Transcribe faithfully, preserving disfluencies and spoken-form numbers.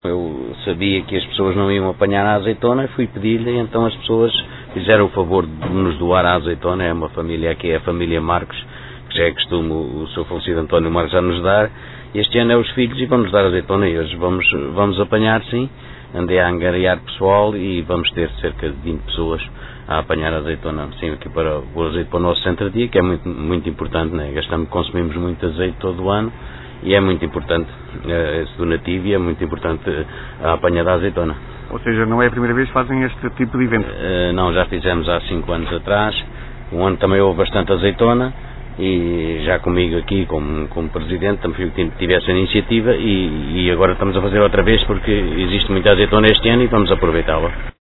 Eu sabia que as pessoas não iam apanhar a azeitona e fui pedir-lhe, então as pessoas fizeram o favor de nos doar a azeitona. É uma família aqui, é a família Marcos, que já é costume o seu falecido António Marcos a nos dar. Este ano é os filhos e vão-nos dar azeitona e hoje vamos, vamos apanhar, sim. Andei a angariar pessoal e vamos ter cerca de vinte pessoas a apanhar a azeitona, sim, aqui para o azeite para o nosso centro-dia, que é muito, muito importante, né? Gastamos, consumimos muito azeite todo o ano. E é muito importante uh, esse donativo e é muito importante uh, a apanha da azeitona. Ou seja, não é a primeira vez que fazem este tipo de evento? Uh, não, já fizemos há cinco anos atrás. Um ano também houve bastante azeitona e já comigo aqui, como, como presidente, também tive essa iniciativa e, e agora estamos a fazer outra vez porque existe muita azeitona este ano e vamos aproveitá-la.